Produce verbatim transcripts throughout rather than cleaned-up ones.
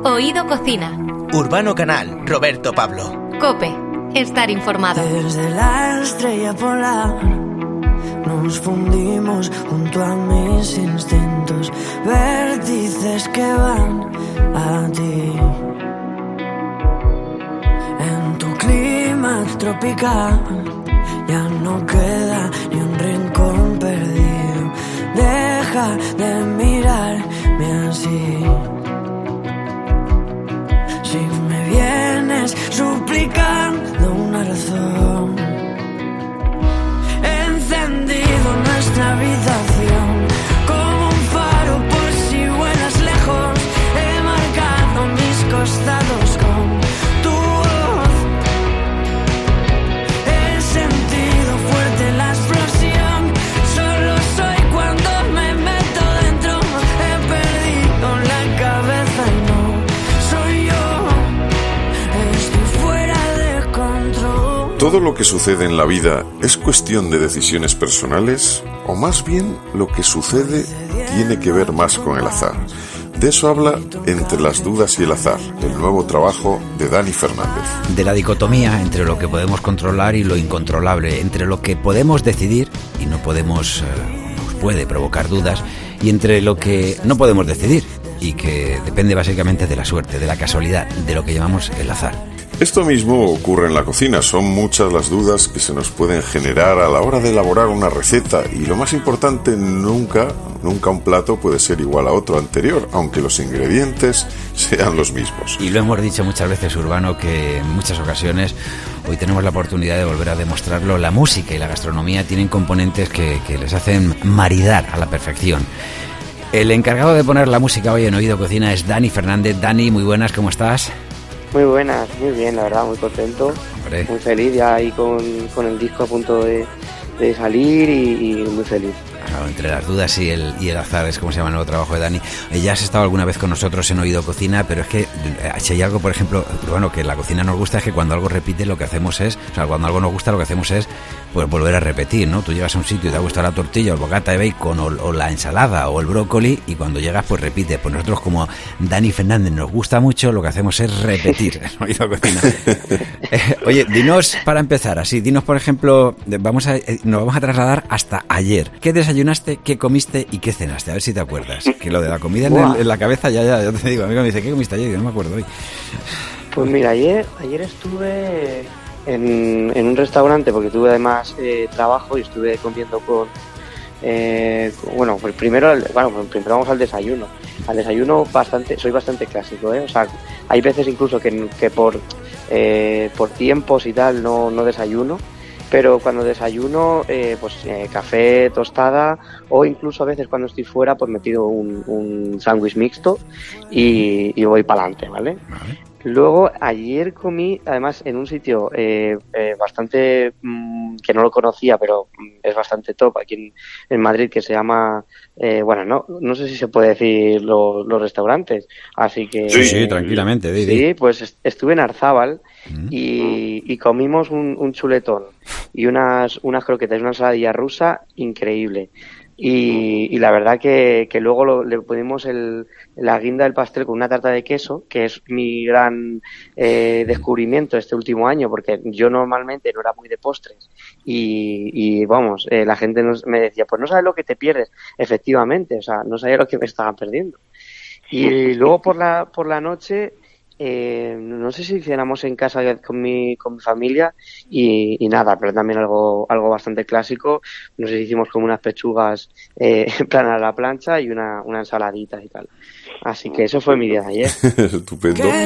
Oído Cocina. Urbano Canal, Roberto Pablo. COPE, estar informado. Desde la estrella polar nos fundimos junto a mis instintos, vértices que van a ti. En tu clima tropical ya no queda ni un rincón perdido. Deja de mirarme así. Si me vienes suplicando una razón, he encendido nuestra habitación como un faro por si vuelas lejos. He marcado mis costados con tu voz. He sentido fuerte la explosión. Solo soy cuando me meto dentro. He perdido la cabeza y no soy yo. Estoy fuera de control. ¿Todo lo que sucede en la vida es cuestión de decisiones personales? ¿O más bien lo que sucede tiene que ver más con el azar? De eso habla Entre las dudas y el azar, el nuevo trabajo de Dani Fernández. De la dicotomía entre lo que podemos controlar y lo incontrolable, entre lo que podemos decidir y no podemos, eh, nos puede provocar dudas, y entre lo que no podemos decidir y que depende básicamente de la suerte, de la casualidad, de lo que llamamos el azar. Esto mismo ocurre en la cocina. Son muchas las dudas que se nos pueden generar a la hora de elaborar una receta, y lo más importante, nunca, nunca un plato puede ser igual a otro anterior, aunque los ingredientes sean los mismos. Y lo hemos dicho muchas veces, Urbano, que en muchas ocasiones hoy tenemos la oportunidad de volver a demostrarlo. La música y la gastronomía tienen componentes que, que les hacen maridar a la perfección. El encargado de poner la música hoy en Oído Cocina es Dani Fernández. Dani, muy buenas, ¿cómo estás? Muy buenas, muy bien, la verdad, muy contento. Hombre. Muy feliz ya ahí con, con el disco a punto de, de salir y, y muy feliz. Claro, entre las dudas y el, y el azar es como se llama el nuevo trabajo de Dani. Ya has estado alguna vez con nosotros en Oído Cocina, pero es que si hay algo, por ejemplo, bueno, que en la cocina nos gusta, es que cuando algo repite lo que hacemos es, o sea, cuando algo nos gusta lo que hacemos es pues volver a repetir, ¿no? Tú llegas a un sitio y te gusta la tortilla o el bocata de bacon o, o la ensalada o el brócoli, y cuando llegas pues repites. Pues nosotros, como Dani Fernández nos gusta mucho, lo que hacemos es repetir en Oído Cocina. eh, oye, dinos, para empezar así, dinos por ejemplo, vamos a, nos vamos a trasladar hasta ayer. ¿Qué desayunaste, qué comiste y qué cenaste? A ver si te acuerdas. Que lo de la comida en, el, en la cabeza ya, ya, ya te digo. Amigo me dice, ¿qué comiste ayer? Y yo no me acuerdo hoy. Pues mira, ayer, ayer estuve en, en un restaurante porque tuve además eh, trabajo y estuve comiendo con, eh, con bueno, pues primero, bueno, pues primero vamos al desayuno. Al desayuno bastante, soy bastante clásico, ¿eh? O sea, hay veces incluso que, que por eh, por tiempos y tal no, no desayuno. Pero cuando desayuno, eh, pues eh, café, tostada, o incluso a veces cuando estoy fuera, pues me pido un, un sándwich mixto y, y voy para adelante, ¿vale? Vale. Luego, ayer comí, además, en un sitio eh, eh, bastante, mmm, que no lo conocía, pero es bastante top aquí en, en Madrid, que se llama, eh, bueno, no no sé si se puede decir lo, los restaurantes, así que... Sí, sí, tranquilamente. Di, di. Sí, pues estuve en Arzábal mm. y, y comimos un, un chuletón y unas, unas croquetas y una ensaladilla rusa increíble. Y, y la verdad que, que luego lo, le ponemos el, la guinda del pastel con una tarta de queso, que es mi gran eh, descubrimiento este último año, porque yo normalmente no era muy de postres y, y vamos, eh, la gente nos, me decía, pues no sabes lo que te pierdes. Efectivamente, o sea, no sabía lo que me estaban perdiendo. Y luego por la, por la noche... Eh, no sé si cenamos en casa con mi, con mi familia y, y nada, pero también algo algo bastante clásico. Nos hicimos como unas pechugas eh, en plan a la plancha y una, una ensaladita y tal. Así que eso fue mi día de ayer. Estupendo. Que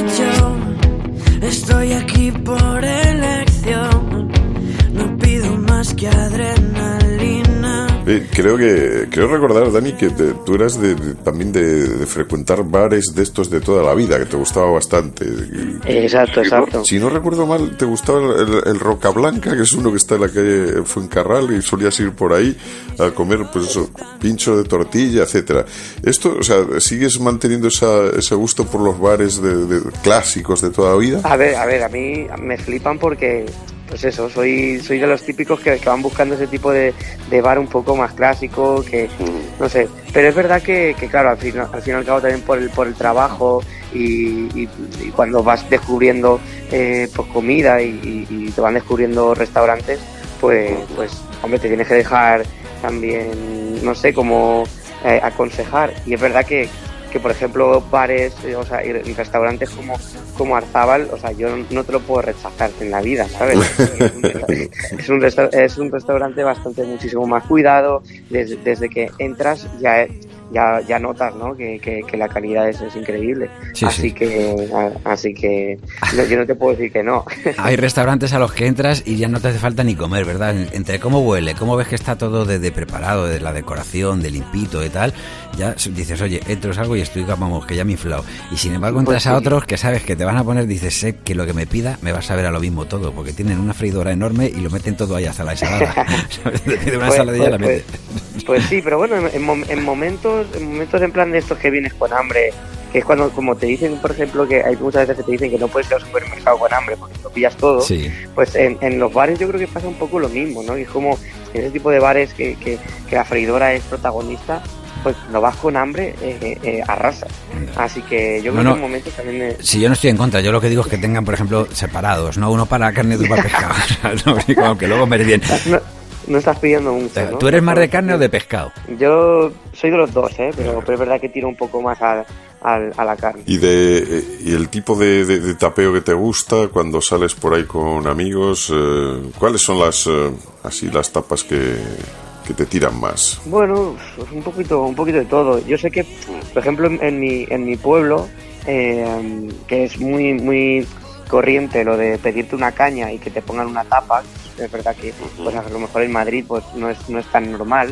yo estoy aquí por elección, no pido más que adrenalina. Eh, creo que creo recordar, Dani, que te, tú eras de, de, también de, de frecuentar bares de estos de toda la vida, que te gustaba bastante. Exacto, exacto. Si no recuerdo mal, te gustaba el, el, el Roca Blanca, que es uno que está en la calle Fuencarral, y solías ir por ahí a comer, pues eso, pincho de tortilla, etcétera. Esto, o sea, ¿sigues manteniendo esa, ese gusto por los bares de, de clásicos de toda la vida? A ver, a ver, a mí me flipan porque... Pues eso, soy soy de los típicos que, que van buscando ese tipo de, de bar un poco más clásico, que no sé, pero es verdad que, que claro, al fin, al fin y al cabo también por el por el trabajo y, y, y cuando vas descubriendo eh, pues comida y, y, y te van descubriendo restaurantes, pues, pues hombre, te tienes que dejar también, no sé, como eh, aconsejar. Y es verdad que, que por ejemplo, bares, eh, o sea, y, y restaurantes como, como Arzábal, o sea, yo no, no te lo puedo rechazar en la vida, ¿sabes? Es un, resta- es un restaurante bastante muchísimo más cuidado, desde, desde que entras ya... Ya, ya notas, ¿no? Que, que, que la calidad es, es increíble. Sí, así sí. que a, así que no, yo no te puedo decir que no. Hay restaurantes a los que entras y ya no te hace falta ni comer, ¿verdad? Entre cómo huele, cómo ves que está todo de, de preparado, de la decoración, de limpito y tal, ya dices, oye, entro, salgo y estoy, vamos, que ya me he inflado. Y sin embargo entras pues, a otros que sabes que te van a poner, dices, sé que lo que me pida me va a saber a lo mismo todo, porque tienen una freidora enorme y lo meten todo ahí hasta la ensalada. Te pide una pues, ensaladilla pues, la mete. Pues, pues sí, pero bueno, en, en, en momentos en momentos en plan de estos que vienes con hambre, que es cuando, como te dicen, por ejemplo, que hay muchas veces que te dicen que no puedes ir al supermercado con hambre porque lo pillas todo, sí. Pues en, en los bares yo creo que pasa un poco lo mismo, ¿no? Y es como en ese tipo de bares que, que, que la freidora es protagonista, pues no vas con hambre, eh, eh, arrasa. Así que yo creo no, no. que en momentos también... Es... Si yo no estoy en contra, yo lo que digo es que tengan, por ejemplo, separados, ¿no? Uno para carne y otro para pescado, ¿no? Como que luego me bien. No. No estás pidiendo mucho, ¿no? ¿Tú eres más de carne o de pescado? Yo soy de los dos, ¿eh? Pero, pero es verdad que tiro un poco más a, a, a la carne. ¿Y de y el tipo de, de, de tapeo que te gusta cuando sales por ahí con amigos? Eh, ¿Cuáles son las eh, así las tapas que, que te tiran más? Bueno, un poquito un poquito de todo. Yo sé que, por ejemplo, en, en mi en mi pueblo, eh, que es muy muy corriente lo de pedirte una caña y que te pongan una tapa. Es verdad que pues a lo mejor en Madrid pues no es no es tan normal.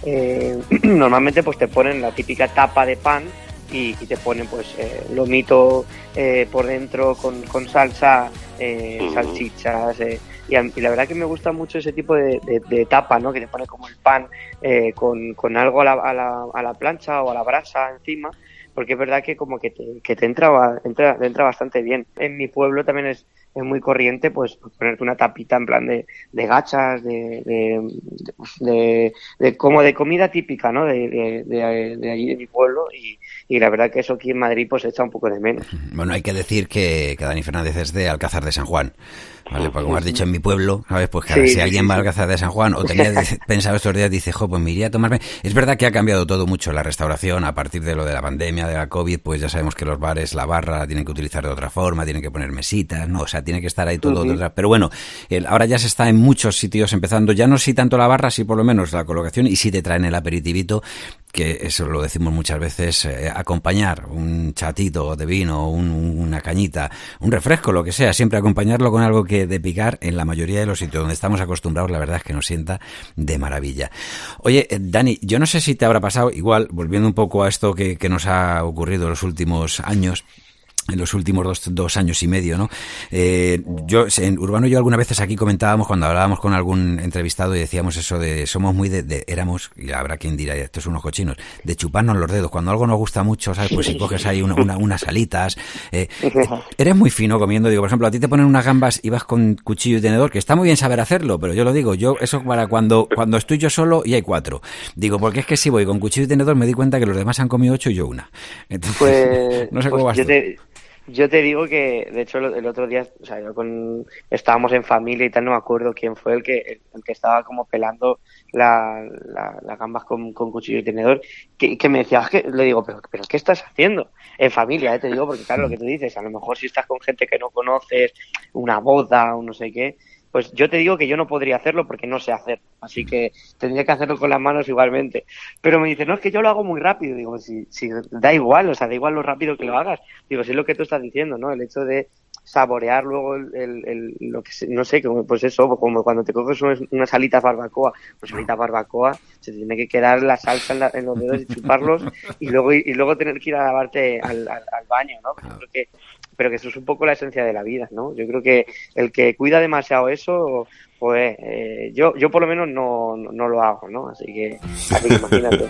Eh, normalmente pues te ponen la típica tapa de pan y, y te ponen pues eh, lomito eh, por dentro con, con salsa, eh, salchichas eh, y, a, y la verdad que me gusta mucho ese tipo de, de, de tapa, ¿no? Que te pone como el pan eh, con, con algo a la, a, la, a la plancha o a la brasa encima, porque es verdad que como que te, que te entra, entra, te entra bastante bien. En mi pueblo también es es muy corriente pues ponerte una tapita en plan de, de gachas, de de, de, de, de como de comida típica, ¿no? De, de, de, de allí de mi pueblo y, y la verdad que eso aquí en Madrid pues echa un poco de menos. Bueno, hay que decir que, que Dani Fernández es de Alcázar de San Juan. Vale, pues como has dicho en mi pueblo, ¿sabes? Pues que sí, si alguien sí, va a Alcázar de San Juan o tenía pensado estos días, dice, jo, pues me iría a tomarme... Es verdad que ha cambiado todo mucho la restauración a partir de lo de la pandemia, de la COVID, pues ya sabemos que los bares, la barra la tienen que utilizar de otra forma, tienen que poner mesitas, ¿no? O sea, tiene que estar ahí todo... Uh-huh. de otra... Pero bueno, el, ahora ya se está en muchos sitios empezando, ya no sí tanto la barra, sí por lo menos la colocación, y sí te traen el aperitivito, que eso lo decimos muchas veces, eh, acompañar un chatito de vino, un, una cañita, un refresco, lo que sea, siempre acompañarlo con algo que de picar en la mayoría de los sitios donde estamos acostumbrados, la verdad es que nos sienta de maravilla. Oye, eh, Dani, yo no sé si te habrá pasado, igual, volviendo un poco a esto que, que nos ha ocurrido en los últimos años, en los últimos dos, dos años y medio, ¿no? Eh, yo, en Urbano y yo algunas veces aquí comentábamos, cuando hablábamos con algún entrevistado y decíamos eso de, somos muy de, de éramos, y habrá quien dirá, estos son unos cochinos, de chuparnos los dedos. Cuando algo nos gusta mucho, ¿sabes? Pues si coges ahí una, una, unas alitas, eh, eres muy fino comiendo, digo, por ejemplo, a ti te ponen unas gambas y vas con cuchillo y tenedor, que está muy bien saber hacerlo, pero yo lo digo, yo, eso para cuando, cuando estoy yo solo y hay cuatro. Digo, porque es que si voy con cuchillo y tenedor me di cuenta que los demás han comido ocho y yo una. Entonces, pues, no sé pues cómo vas yo tú. Te... Yo te digo que, de hecho, el otro día, o sea, yo con, estábamos en familia y tal, no me acuerdo quién fue el que el, el que estaba como pelando la, la, las gambas con, con cuchillo y tenedor, que, que me decía, que le digo, pero, pero ¿qué estás haciendo? En familia, eh, te digo, porque claro, lo que tú dices, a lo mejor si estás con gente que no conoces, una boda o no sé qué, pues yo te digo que yo no podría hacerlo porque no sé hacer, así que tendría que hacerlo con las manos igualmente. Pero me dice, no, es que yo lo hago muy rápido. Digo, si, si da igual, o sea, da igual lo rápido que lo hagas. Digo, si es lo que tú estás diciendo, ¿no? El hecho de saborear luego el, el, el lo que no sé, como, pues eso, como cuando te coges unas, unas alitas barbacoa, pues alitas barbacoa, se tiene que quedar la salsa en, la, en los dedos y chuparlos y luego y, y luego tener que ir a lavarte al, al, al baño, ¿no? Yo creo que pero que eso es un poco la esencia de la vida, ¿no? Yo creo que el que cuida demasiado eso, pues eh, yo yo por lo menos no, no, no lo hago, ¿no? Así que, así que imagínate.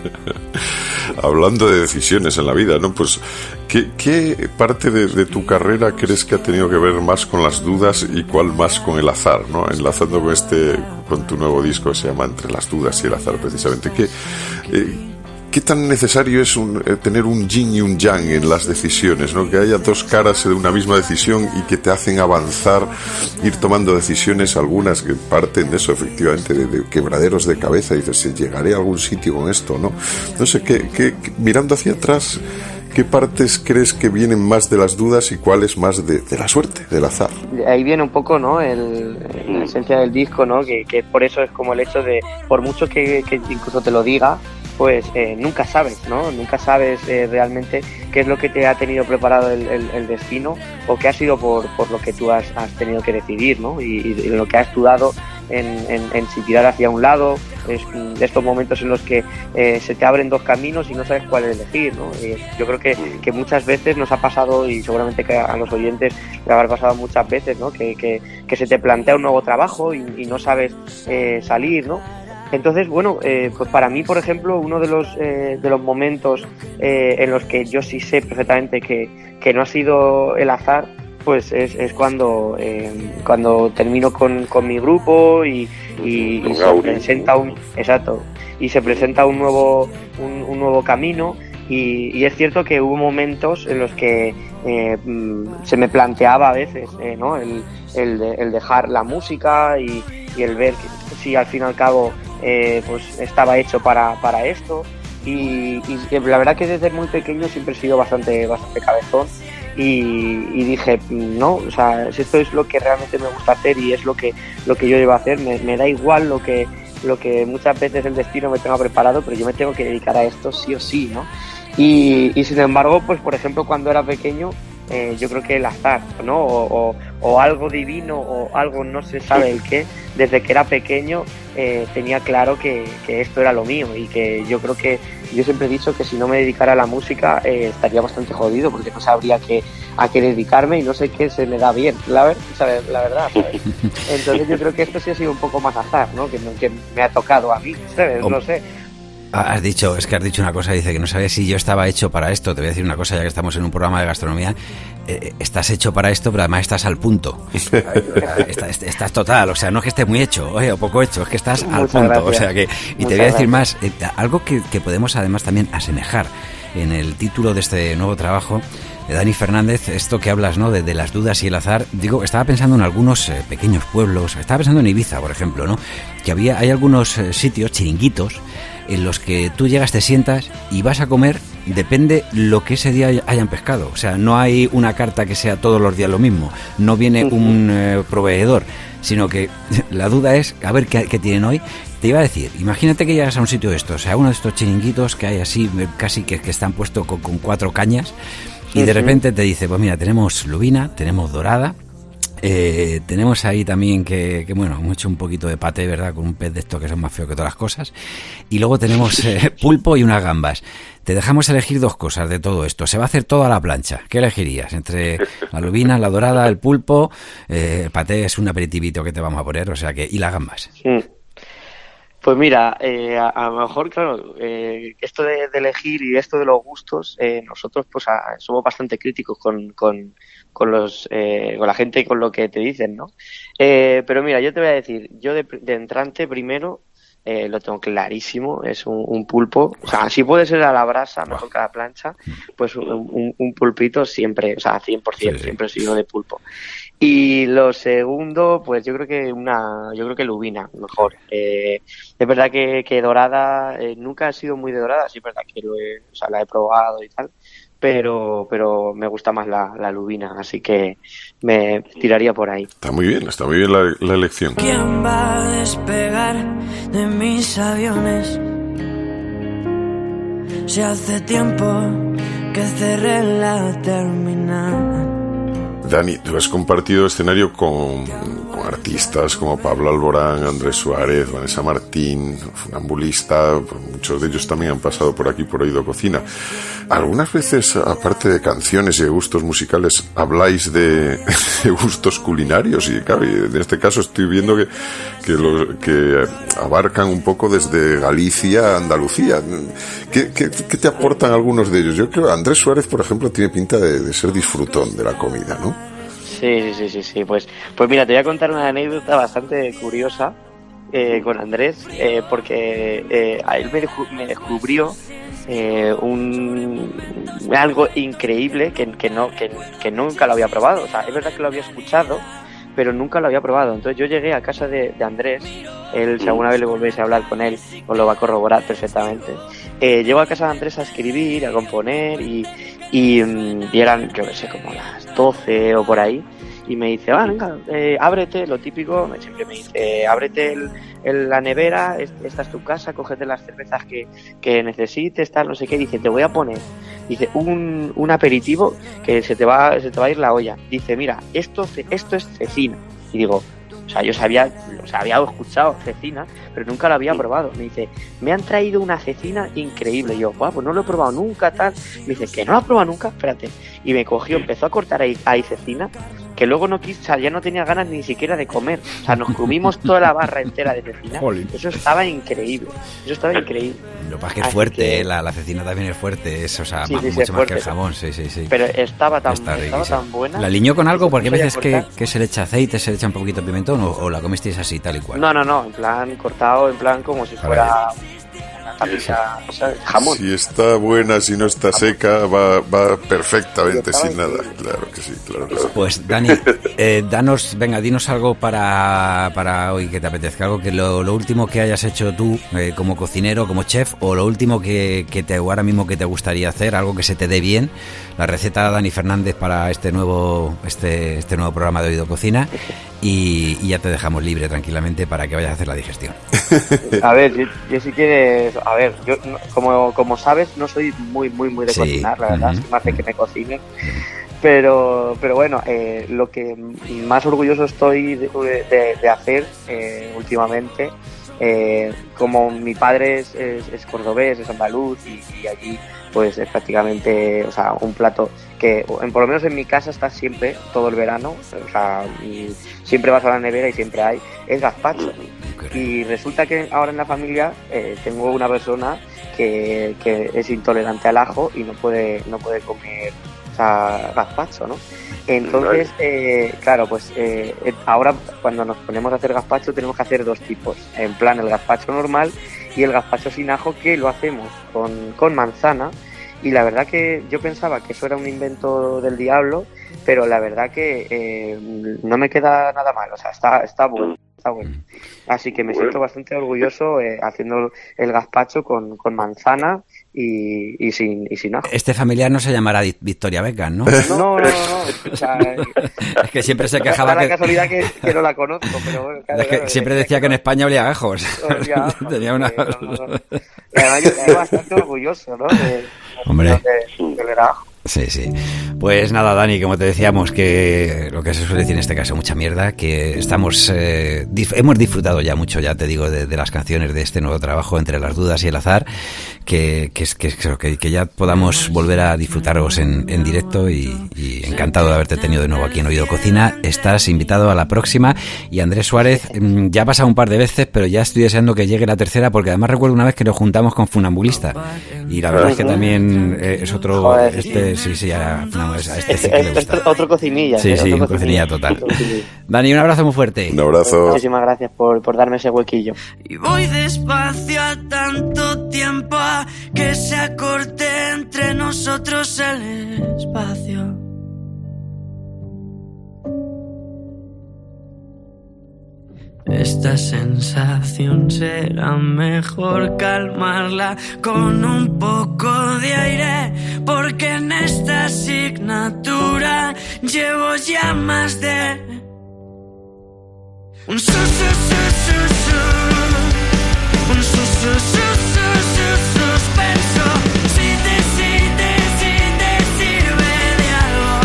Hablando de decisiones en la vida, ¿no? Pues, ¿qué, qué parte de, de tu carrera crees que ha tenido que ver más con las dudas y cuál más con el azar, ¿no? Enlazando con este, con tu nuevo disco que se llama Entre las dudas y el azar, precisamente. ¿Qué, eh, ¿qué tan necesario es un, eh, tener un yin y un yang en las decisiones, ¿no? Que haya dos caras de una misma decisión y que te hacen avanzar, ir tomando decisiones, algunas que parten de eso, efectivamente, de, de quebraderos de cabeza, y dices, ¿llegaré a algún sitio con esto, no? No sé, ¿qué, qué, qué, mirando hacia atrás, ¿qué partes crees que vienen más de las dudas y cuáles más de, de la suerte, del azar? Ahí viene un poco, ¿no?, el, la esencia del disco, ¿no?, que, que por eso es como el hecho de, por mucho que, que incluso te lo diga, pues eh, nunca sabes, ¿no? Nunca sabes eh, realmente qué es lo que te ha tenido preparado el, el, el destino, o qué ha sido por, por lo que tú has, has tenido que decidir, ¿no? Y, y lo que has dudado en, en, en si tirar hacia un lado. Es de estos momentos en los que eh, se te abren dos caminos y no sabes cuál elegir, ¿no? Y yo creo que, que muchas veces nos ha pasado, y seguramente que a los oyentes le habrá pasado muchas veces, ¿no?, que, que, que se te plantea un nuevo trabajo y, y no sabes eh, salir, ¿no? Entonces, bueno, eh, pues para mí, por ejemplo, uno de los eh, de los momentos eh, en los que yo sí sé perfectamente que, que no ha sido el azar, pues es, es cuando eh, cuando termino con, con mi grupo y, y, y se presenta un exacto y se presenta un nuevo un, un nuevo camino, y, y es cierto que hubo momentos en los que eh, se me planteaba a veces eh, ¿no?, el, el, de, el dejar la música y, y el ver que, si al fin y al cabo eh, pues estaba hecho para, para esto, y, y la verdad que desde muy pequeño siempre he sido bastante bastante cabezón. Y, y dije, no, o sea, si esto es lo que realmente me gusta hacer y es lo que lo que yo debo hacer, me, me da igual lo que lo que muchas veces el destino me tenga preparado, pero yo me tengo que dedicar a esto sí o sí, ¿no? Y, y sin embargo, pues por ejemplo, cuando era pequeño, eh, yo creo que el azar, ¿no? O, o, o algo divino, o algo no se sabe el qué, desde que era pequeño eh, tenía claro que, que esto era lo mío, y que yo creo que yo siempre he dicho que si no me dedicara a la música eh, estaría bastante jodido, porque no sabría qué, a qué dedicarme y no sé qué se me da bien, la, ver, ¿sabes? La verdad, ¿sabes? Entonces yo creo que esto sí ha sido un poco más azar, ¿no? Que, que me ha tocado a mí, ¿sabes? No sé. Has dicho, es que has dicho una cosa, dice que no sabes si yo estaba hecho para esto. Te voy a decir una cosa, ya que estamos en un programa de gastronomía, eh, estás hecho para esto, pero además estás al punto. estás, estás total, o sea, no es que estés muy hecho, oye, o poco hecho, es que estás Muchas al punto. Gracias. O sea que, y Muchas te voy a decir gracias. más, eh, algo que, que podemos además también asemejar en el título de este nuevo trabajo de Dani Fernández, esto que hablas, ¿no?, de, de las dudas y el azar. Digo, estaba pensando en algunos eh, pequeños pueblos, estaba pensando en Ibiza, por ejemplo, ¿no?, que había, hay algunos eh, sitios, chiringuitos, en los que tú llegas, te sientas y vas a comer, depende lo que ese día hayan pescado. O sea, no hay una carta que sea todos los días lo mismo, no viene un eh, proveedor, sino que la duda es a ver qué, qué tienen hoy. Te iba a decir, imagínate que llegas a un sitio de estos, o sea, uno de estos chiringuitos que hay así, casi que, que están puestos con, con cuatro cañas, y de repente te dice, pues mira, tenemos lubina, tenemos dorada, Eh, tenemos ahí también que, que, bueno, hemos hecho un poquito de paté, ¿verdad?, con un pez de estos que son más feos que todas las cosas. Y luego tenemos eh, pulpo y unas gambas. Te dejamos elegir dos cosas de todo esto. Se va a hacer todo a la plancha. ¿Qué elegirías? Entre la lubina, la dorada, el pulpo, eh, el paté es un aperitivito que te vamos a poner, o sea que, y las gambas. Sí. Pues mira, eh, a, a lo mejor, claro, eh, esto de, de elegir y esto de los gustos, eh, nosotros pues a, somos bastante críticos con, con, con los eh, con la gente y con lo que te dicen, ¿no? Eh, pero mira, yo te voy a decir, yo de, de entrante primero eh, lo tengo clarísimo, es un, un pulpo, o sea, si puede ser a la brasa, mejor que a la plancha, pues un, un, un pulpito siempre, o sea, cien por ciento, sí, sí. Siempre he sido de pulpo. Y lo segundo, pues yo creo que una, yo creo que lubina, mejor. Eh, es verdad que, que dorada, eh, nunca he sido muy de dorada, sí es verdad que lo he, o sea, la he probado y tal, pero, pero me gusta más la, la lubina, así que me tiraría por ahí. Está muy bien, está muy bien la, la elección. ¿Quién va a despegar de mis aviones? Si hace tiempo que cerré la terminal. Dani, tú has compartido escenario con, con artistas como Pablo Alborán, Andrés Suárez, Vanessa Martín, Funambulista, muchos de ellos también han pasado por aquí por Oído Cocina. Algunas veces, aparte de canciones y de gustos musicales, habláis de, de gustos culinarios, y claro, en este caso estoy viendo que, que, lo, que abarcan un poco desde Galicia a Andalucía. ¿Qué, qué, qué te aportan algunos de ellos? Yo creo que Andrés Suárez, por ejemplo, tiene pinta de, de ser disfrutón de la comida, ¿no? Sí, sí, sí, sí, pues, pues mira, te voy a contar una anécdota bastante curiosa eh, con Andrés, eh, porque eh, a él me, me descubrió eh, un algo increíble que, que no que, que nunca lo había probado. O sea, es verdad que lo había escuchado, pero nunca lo había probado. Entonces yo llegué a casa de, de Andrés, él, si alguna vez le volvéis a hablar con él, os lo va a corroborar perfectamente. Eh, llego a casa de Andrés a escribir, a componer, y, y, y eran, yo qué sé, como las doce o por ahí, y me dice, ah, venga, eh, ábrete, lo típico, siempre me dice, eh, ábrete el, el, la nevera, esta es tu casa, cógete las cervezas que, que necesites, tal, no sé qué. Dice, te voy a poner, dice, un, un aperitivo que se te va se te va a ir la olla. Dice, mira, esto, esto es cecina. Y digo, o sea, yo sabía, o sea, había escuchado cecina, pero nunca lo había probado. Me dice, me han traído una cecina increíble. Y yo, guau, pues no lo he probado nunca, tal. Me dice, ¿que no lo has probado nunca? Espérate. Y me cogió, empezó a cortar ahí, ahí cecina, que luego no quise, o sea, ya no tenía ganas ni siquiera de comer. O sea, nos comimos toda la barra entera de cecina. Jolín. Eso estaba increíble. Eso estaba increíble. Lo que pasa es que es fuerte, que... La, la cecina también es fuerte, es, o sea, sí, más, sí, mucho sí, más fuerte, que el jamón, sí, sí, sí. Pero estaba tan, Está estaba tan buena. ¿La aliñó con algo? Porque hay veces que, que se le echa aceite, se le echa un poquito de pimentón, o, o la comisteis así, tal y cual. No, no, no, en plan cortado, en plan como si fuera una camisa, o sea, jamón. Si está buena, si no está seca, va, va perfectamente sin nada. Claro que sí, claro que sí. Pues Dani, eh, danos, venga, dinos algo para, para hoy que te apetezca, algo que lo, lo último que hayas hecho tú eh, como cocinero, como chef, o lo último que, que te ahora mismo que te gustaría hacer, algo que se te dé bien, la receta de Dani Fernández para este nuevo este este nuevo programa de Oído Cocina, y, y ya te dejamos libre tranquilamente para que vayas a hacer la digestión. A ver, yo, yo si quieres, a ver, yo como como sabes no soy muy muy muy de sí. cocinar, la verdad, uh-huh. más de que me cocinen. Uh-huh. Pero, pero bueno, eh, lo que más orgulloso estoy de, de, de hacer eh, últimamente, eh, como mi padre es, es, es cordobés, es andaluz, y, y allí pues es prácticamente, o sea, un plato que en, por lo menos en mi casa está siempre, todo el verano, o sea, siempre vas a la nevera y siempre hay, es gazpacho. Y resulta que ahora en la familia eh, tengo una persona que, que es intolerante al ajo y no puede, no puede comer gazpacho, ¿no? Entonces, eh, claro, pues eh, ahora cuando nos ponemos a hacer gazpacho tenemos que hacer dos tipos, en plan el gazpacho normal y el gazpacho sin ajo, que lo hacemos con, con manzana, y la verdad que yo pensaba que eso era un invento del diablo, pero la verdad que eh, no me queda nada mal, o sea, está, está bueno. Está bueno. Así que me siento bastante orgulloso eh, haciendo el gazpacho con, con manzana y, y, sin, y sin ajo. Este familiar no se llamará Victoria Beckham, ¿no? No, no, no. no. O sea, es que siempre se quejaba. La que... casualidad que, que no la conozco, pero bueno. Claro, es que claro, siempre decía que en España olía a gajos. Olía a gajos. Tenía una... no, no, no. Y además yo estoy bastante orgulloso, ¿no? De, Hombre. De, de ver a ajo. Sí, sí. Pues nada, Dani, como te decíamos, que lo que se suele decir en este caso, mucha mierda, que estamos eh, dif- hemos disfrutado ya mucho, ya te digo, de, de las canciones de este nuevo trabajo, Entre las dudas y el azar, que que, que, que, que ya podamos volver a disfrutaros en, en directo, y, y encantado de haberte tenido de nuevo aquí en Oído Cocina. Estás invitado a la próxima, y Andrés Suárez ya ha pasado un par de veces, pero ya estoy deseando que llegue la tercera, porque además recuerdo una vez que nos juntamos con Funambulista, y la verdad es que también eh, es otro... Joder, este Sí, sí, a, no, a este sí que le gusta. Este, otro cocinilla. Sí, sí, otro cocinilla, cocinilla total. Dani, un abrazo muy fuerte. Un abrazo. Muchísimas gracias por, por darme ese huequillo. Y voy despacio a tanto tiempo a que se acorte entre nosotros el espacio. Esta sensación será mejor calmarla con un poco de aire, porque en esta asignatura llevo ya más de un su su su su su un su su su su su suspenso. Si te si te si te sirve de algo,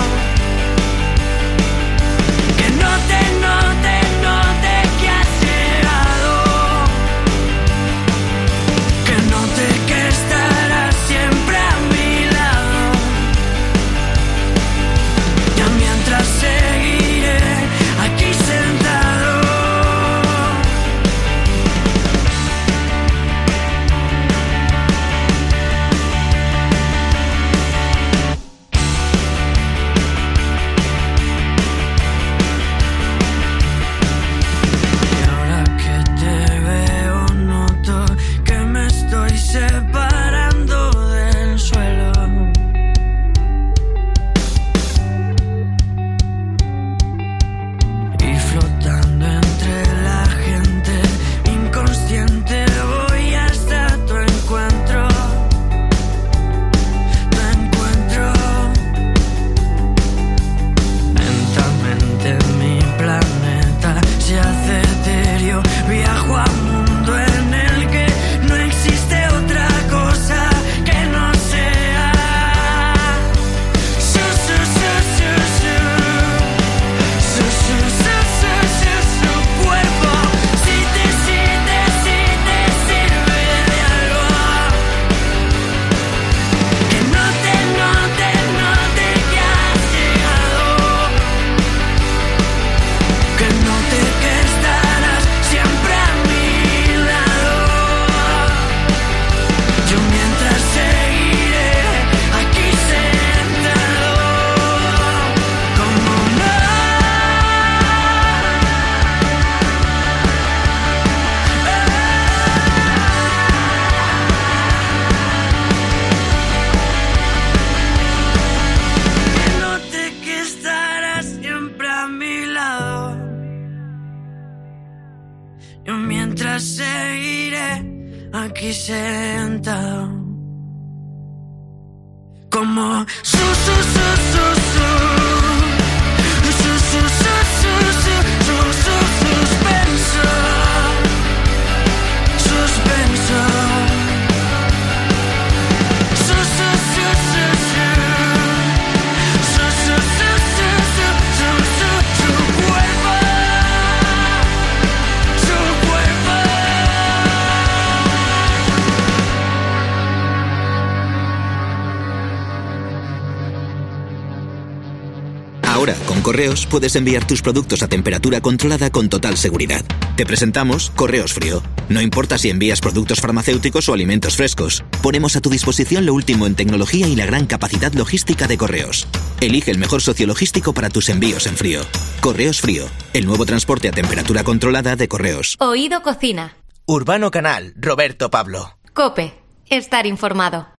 que no te note note que has llegado, que note que estarás siempre a mi lado. Ya mientras seguiré aquí sentado. día seguiré aquí sentado como su, su, su, su, su, su, su, su, su, su, su, suspenso, suspenso, su, su, su, su, su, su, su, su, su, su, su, su cuerpo, su cuerpo. Ahora, con Correos, puedes enviar tus productos a temperatura controlada con total seguridad. Te presentamos Correos Frío. No importa si envías productos farmacéuticos o alimentos frescos. Ponemos a tu disposición lo último en tecnología y la gran capacidad logística de Correos. Elige el mejor socio logístico para tus envíos en frío. Correos Frío, el nuevo transporte a temperatura controlada de Correos. Oído Cocina. Urbano Canal, Roberto Pablo. COPE. Estar informado.